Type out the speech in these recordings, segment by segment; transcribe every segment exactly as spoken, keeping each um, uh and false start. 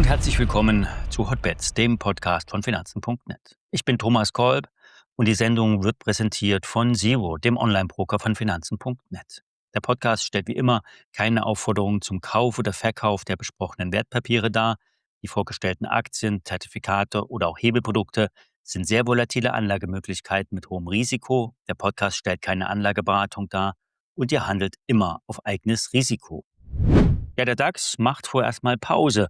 herzlich willkommen zu Hotbets, dem Podcast von Finanzen Punkt net. Ich bin Thomas Kolb und die Sendung wird präsentiert von Zero, dem Online-Broker von Finanzen Punkt net. Der Podcast stellt wie immer keine Aufforderung zum Kauf oder Verkauf der besprochenen Wertpapiere dar. Die vorgestellten Aktien, Zertifikate oder auch Hebelprodukte sind sehr volatile Anlagemöglichkeiten mit hohem Risiko. Der Podcast stellt keine Anlageberatung dar und ihr handelt immer auf eigenes Risiko. Ja, der DAX macht vorerst mal Pause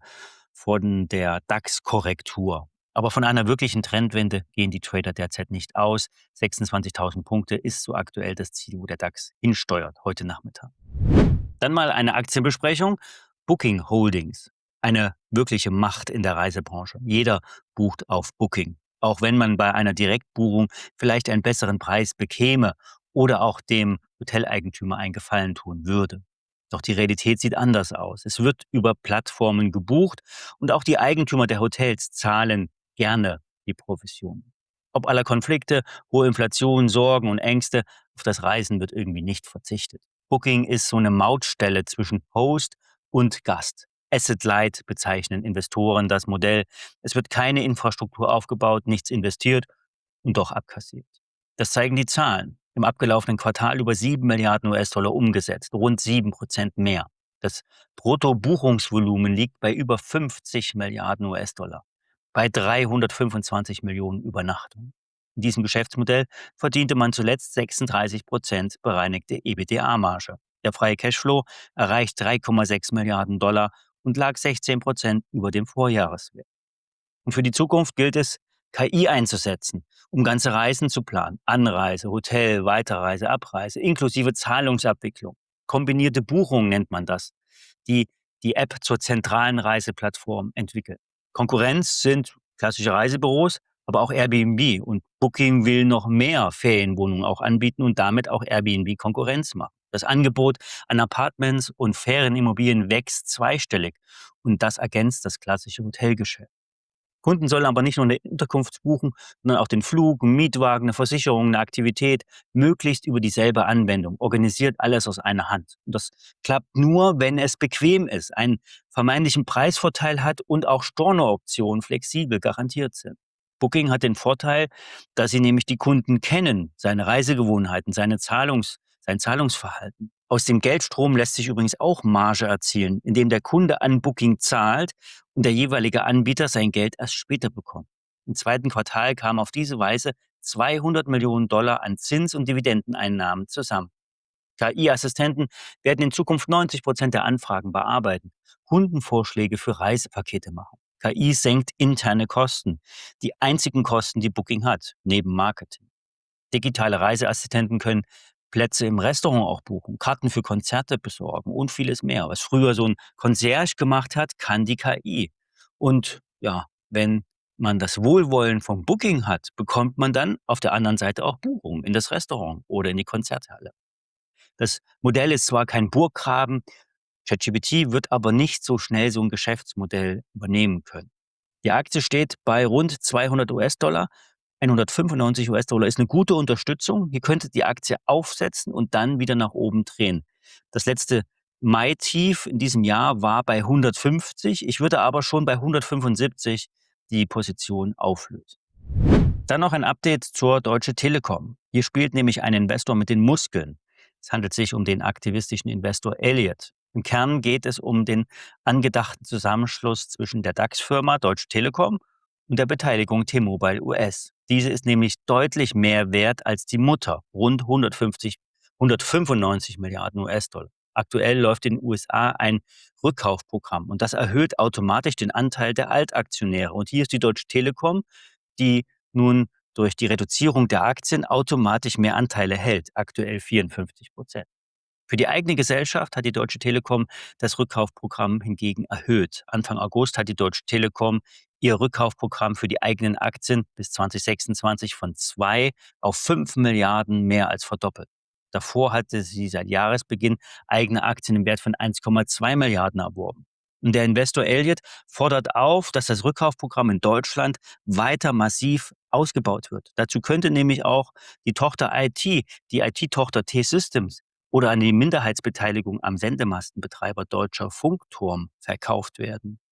von der DAX-Korrektur. Aber von einer wirklichen Trendwende gehen die Trader derzeit nicht aus. sechsundzwanzigtausend Punkte ist so aktuell das Ziel, wo der DAX hinsteuert heute Nachmittag. Dann mal eine Aktienbesprechung. Booking Holdings, eine wirkliche Macht in der Reisebranche. Jeder bucht auf Booking, auch wenn man bei einer Direktbuchung vielleicht einen besseren Preis bekäme oder auch dem Hoteleigentümer einen Gefallen tun würde. Doch die Realität sieht anders aus. Es wird über Plattformen gebucht und auch die Eigentümer der Hotels zahlen gerne die Provision. Ob aller Konflikte, hohe Inflation, Sorgen und Ängste, auf das Reisen wird irgendwie nicht verzichtet. Booking ist so eine Mautstelle zwischen Host und Gast. Asset Light bezeichnen Investoren das Modell. Es wird keine Infrastruktur aufgebaut, nichts investiert und doch abkassiert. Das zeigen die Zahlen. Im abgelaufenen Quartal über sieben Milliarden U S-Dollar umgesetzt, rund sieben Prozent mehr. Das Bruttobuchungsvolumen liegt bei über fünfzig Milliarden U S-Dollar, bei dreihundertfünfundzwanzig Millionen Übernachtungen. In diesem Geschäftsmodell verdiente man zuletzt sechsunddreißig Prozent bereinigte EBITDA-Marge. Der freie Cashflow erreicht drei Komma sechs Milliarden Dollar und lag sechzehn Prozent über dem Vorjahreswert. Und für die Zukunft gilt es, K I einzusetzen, um ganze Reisen zu planen. Anreise, Hotel, Weiterreise, Abreise, inklusive Zahlungsabwicklung. Kombinierte Buchung nennt man das, die die App zur zentralen Reiseplattform entwickelt. Konkurrenz sind klassische Reisebüros, aber auch Airbnb. Und Booking will noch mehr Ferienwohnungen auch anbieten und damit auch Airbnb Konkurrenz machen. Das Angebot an Apartments und Ferienimmobilien wächst zweistellig und das ergänzt das klassische Hotelgeschäft. Kunden sollen aber nicht nur eine Unterkunft buchen, sondern auch den Flug, einen Mietwagen, eine Versicherung, eine Aktivität, möglichst über dieselbe Anwendung. Organisiert alles aus einer Hand. Und das klappt nur, wenn es bequem ist, einen vermeintlichen Preisvorteil hat und auch Stornooptionen flexibel garantiert sind. Booking hat den Vorteil, dass sie nämlich die Kunden kennen, seine Reisegewohnheiten, seine Zahlungs, sein Zahlungsverhalten. Aus dem Geldstrom lässt sich übrigens auch Marge erzielen, indem der Kunde an Booking zahlt und der jeweilige Anbieter sein Geld erst später bekommt. Im zweiten Quartal kamen auf diese Weise zweihundert Millionen Dollar an Zins- und Dividendeneinnahmen zusammen. K I-Assistenten werden in Zukunft neunzig Prozent der Anfragen bearbeiten, Kundenvorschläge für Reisepakete machen. K I senkt interne Kosten, die einzigen Kosten, die Booking hat, neben Marketing. Digitale Reiseassistenten können Plätze im Restaurant auch buchen, Karten für Konzerte besorgen und vieles mehr. Was früher so ein Concierge gemacht hat, kann die K I. Und ja, wenn man das Wohlwollen vom Booking hat, bekommt man dann auf der anderen Seite auch Buchungen in das Restaurant oder in die Konzerthalle. Das Modell ist zwar kein Burggraben, ChatGPT wird aber nicht so schnell so ein Geschäftsmodell übernehmen können. Die Aktie steht bei rund zweihundert U S-Dollar. hundertfünfundneunzig U S-Dollar ist eine gute Unterstützung. Hier könnte die Aktie aufsetzen und dann wieder nach oben drehen. Das letzte Mai-Tief in diesem Jahr war bei hundertfünfzig. Ich würde aber schon bei hundertfünfundsiebzig die Position auflösen. Dann noch ein Update zur Deutsche Telekom. Hier spielt nämlich ein Investor mit den Muskeln. Es handelt sich um den aktivistischen Investor Elliott. Im Kern geht es um den angedachten Zusammenschluss zwischen der DAX-Firma Deutsche Telekom und der Beteiligung T-Mobile U S. Diese ist nämlich deutlich mehr wert als die Mutter, rund hundertfünfzig, hundertfünfundneunzig Milliarden U S-Dollar. Aktuell läuft in den U S A ein Rückkaufprogramm und das erhöht automatisch den Anteil der Altaktionäre. Und hier ist die Deutsche Telekom, die nun durch die Reduzierung der Aktien automatisch mehr Anteile hält, aktuell vierundfünfzig Prozent. Für die eigene Gesellschaft hat die Deutsche Telekom das Rückkaufprogramm hingegen erhöht. Anfang August hat die Deutsche Telekom ihr Rückkaufprogramm für die eigenen Aktien bis zwanzig sechsundzwanzig von zwei auf fünf Milliarden mehr als verdoppelt. Davor hatte sie seit Jahresbeginn eigene Aktien im Wert von eins Komma zwei Milliarden erworben. Und der Investor Elliott fordert auf, dass das Rückkaufprogramm in Deutschland weiter massiv ausgebaut wird. Dazu könnte nämlich auch die Tochter I T, die I T-Tochter T-Systems oder an die Minderheitsbeteiligung am Sendemastenbetreiber Deutscher Funkturm verkauft werden.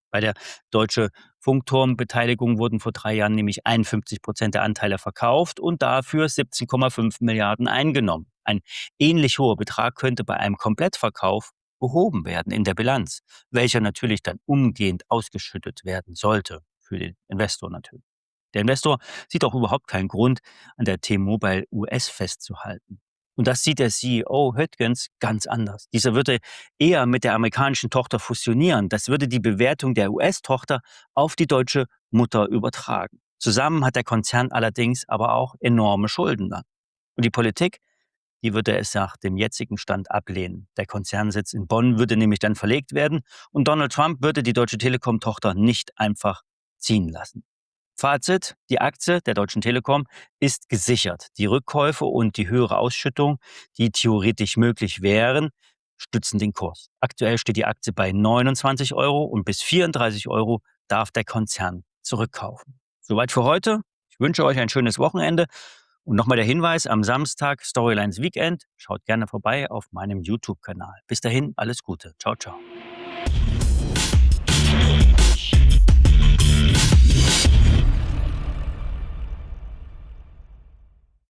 Bei der Deutsche Funkturm-Beteiligung wurden vor drei Jahren nämlich einundfünfzig Prozent der Anteile verkauft und dafür siebzehn Komma fünf Milliarden eingenommen. Ein ähnlich hoher Betrag könnte bei einem Komplettverkauf behoben werden in der Bilanz, welcher natürlich dann umgehend ausgeschüttet werden sollte, für den Investor natürlich. Der Investor sieht auch überhaupt keinen Grund, an der T-Mobile U S festzuhalten. Und das sieht der C E O Höttgens ganz anders. Dieser würde eher mit der amerikanischen Tochter fusionieren. Das würde die Bewertung der U S-Tochter auf die deutsche Mutter übertragen. Zusammen hat der Konzern allerdings aber auch enorme Schulden dann. Und die Politik, die würde es nach dem jetzigen Stand ablehnen. Der Konzernsitz in Bonn würde nämlich dann verlegt werden und Donald Trump würde die Deutsche Telekom-Tochter nicht einfach ziehen lassen. Fazit: Die Aktie der Deutschen Telekom ist gesichert. Die Rückkäufe und die höhere Ausschüttung, die theoretisch möglich wären, stützen den Kurs. Aktuell steht die Aktie bei neunundzwanzig Euro und bis vierunddreißig Euro darf der Konzern zurückkaufen. Soweit für heute. Ich wünsche euch ein schönes Wochenende. Und nochmal der Hinweis, am Samstag Storylines Weekend. Schaut gerne vorbei auf meinem YouTube-Kanal. Bis dahin, alles Gute. Ciao, ciao.